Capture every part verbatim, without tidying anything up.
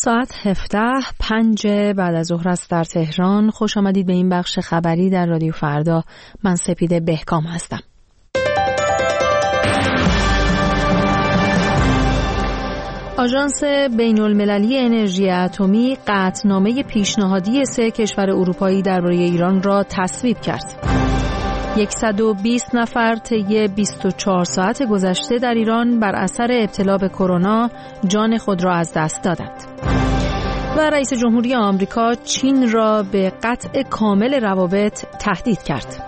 ساعت هفده پنج بعد از ظهر است در تهران. خوش آمدید به این بخش خبری در رادیو فردا. من سپیده بهکام هستم. آژانس بین‌المللی انرژی اتمی قطعنامه پیشنهادی سه کشور اروپایی درباره ایران را تصویب کرد. صد و بیست نفر طی بیست و چهار ساعت گذشته در ایران بر اثر ابتلا به کرونا جان خود را از دست دادند. و رئیس جمهوری آمریکا چین را به قطع کامل روابط تهدید کرد.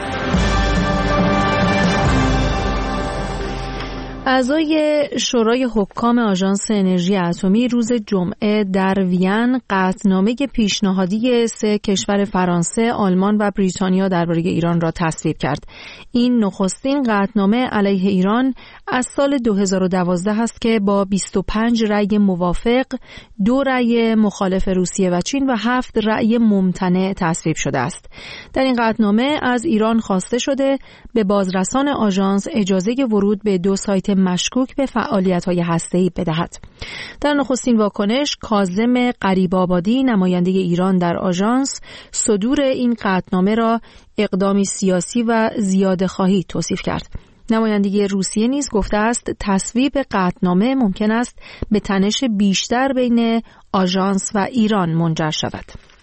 اعضای شورای حکام آژانس انرژی اتمی روز جمعه در وین قطعنامه پیشنهادی سه کشور فرانسه، آلمان و بریتانیا درباره ایران را تصویب کرد. این نخستین قطعنامه علیه ایران از سال دو هزار و دوازده است که با بیست و پنج رأی موافق، دو رأی مخالف روسیه و چین و هفت رأی ممتنع تصویب شده است. در این قطعنامه از ایران خواسته شده به بازرسان آژانس اجازه ورود به دو سایت مشکوک به فعالیت‌های هسته‌ای بدهد. در نخستین واکنش، کاظم غریب‌آبادی، نماینده ایران در آژانس، صدور این قطعنامه را اقدامی سیاسی و زیاده‌خواهی توصیف کرد. نماینده روسیه نیز گفته است تصویب قطعنامه ممکن است به تنش بیشتر بین آژانس و ایران منجر شود.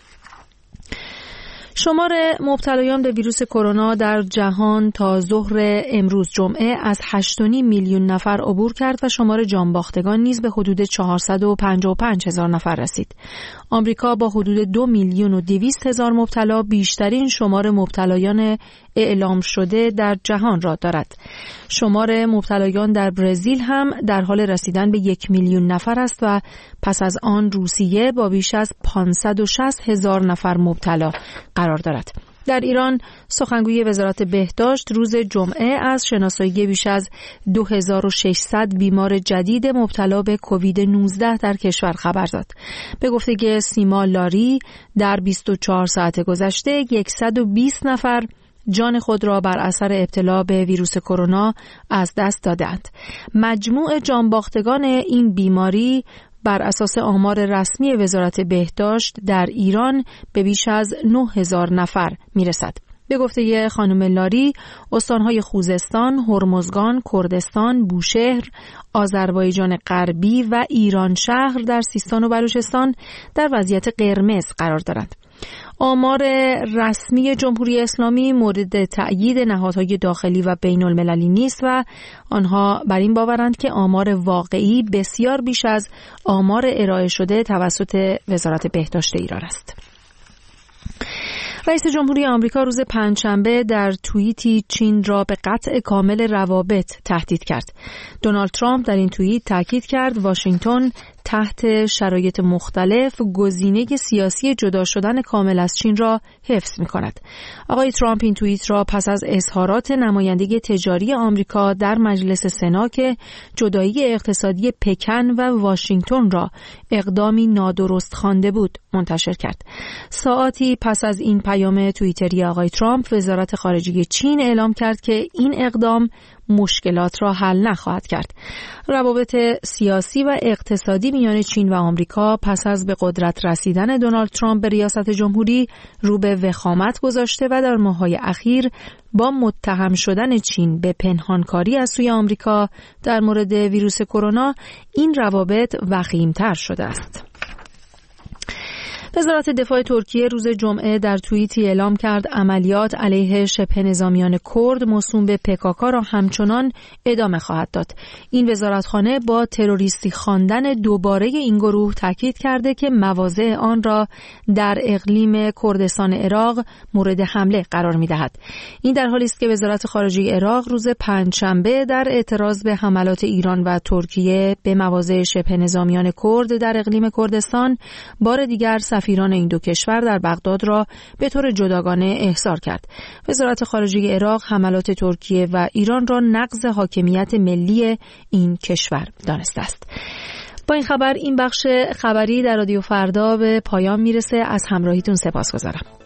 شمار مبتلایان به ویروس کرونا در جهان تا ظهر امروز جمعه از هشت و نیم میلیون نفر عبور کرد و شمار جانباختگان نیز به حدود چهارصد و پنجاه و پنج هزار نفر رسید. آمریکا با حدود دو میلیون و دویست هزار مبتلا بیشترین شمار مبتلایان اعلام شده در جهان را دارد. شمار مبتلایان در برزیل هم در حال رسیدن به یک میلیون نفر است و پس از آن روسیه با بیش از پانصد و شصت هزار نفر مبتلا قرار دارد. در ایران سخنگوی وزارت بهداشت روز جمعه از شناسایی بیش از دو هزار و ششصد بیمار جدید مبتلا به کووید نوزده در کشور خبر داد. به گفته سیما لاری در بیست و چهار ساعت گذشته صد و بیست نفر جان خود را بر اثر ابتلا به ویروس کرونا از دست دادند. مجموع جانباختگان این بیماری بر اساس آمار رسمی وزارت بهداشت در ایران به بیش از نه هزار نفر میرسد. به گفته خانم لاری، استانهای خوزستان، هرمزگان، کردستان، بوشهر، آذربایجان غربی و ایران شهر در سیستان و بلوچستان در وضعیت قرمز قرار دارند. آمار رسمی جمهوری اسلامی مورد تأیید نهادهای داخلی و بین المللی نیست و آنها بر این باورند که آمار واقعی بسیار بیش از آمار ارائه شده توسط وزارت بهداشت ایران است. رئیس جمهوری آمریکا روز پنجشنبه در توییتی چین را به قطع کامل روابط تهدید کرد. دونالد ترامپ در این توییت تاکید کرد واشنگتن تحت شرایط مختلف گزینه سیاسی جدا شدن کامل از چین را حفظ می‌کند. آقای ترامپ این توییت را پس از اظهارات نماینده تجاری آمریکا در مجلس سنا که جدایی اقتصادی پکن و واشنگتن را اقدامی نادرست خوانده بود منتشر کرد. ساعاتی پس از این پیام توییتری آقای ترامپ، وزارت خارجه چین اعلام کرد که این اقدام مشکلات را حل نخواهد کرد. روابط سیاسی و اقتصادی میان چین و آمریکا پس از به قدرت رسیدن دونالد ترامپ به ریاست جمهوری رو به وخامت گذاشته و در ماه‌های اخیر با متهم شدن چین به پنهانکاری از سوی آمریکا در مورد ویروس کرونا این روابط وخیم‌تر شده است. وزارت دفاع ترکیه روز جمعه در توییتی اعلام کرد عملیات علیه شبه نظامیان کرد موسوم به پکاکا را همچنان ادامه خواهد داد. این وزارتخانه با تروریستی خواندن دوباره این گروه تاکید کرده که مواضع آن را در اقلیم کردستان عراق مورد حمله قرار می‌دهد. این در حالی است که وزارت خارجه عراق روز پنجشنبه در اعتراض به حملات ایران و ترکیه به مواضع شبه نظامیان کرد در اقلیم کردستان بار دیگر سفیران این دو کشور در بغداد را به طور جداگانه احضار کرد. وزارت خارجه عراق حملات ترکیه و ایران را نقض حاکمیت ملی این کشور دانسته است. با این خبر این بخش خبری در رادیو فردا به پایان میرسه. از همراهیتون سپاسگزارم.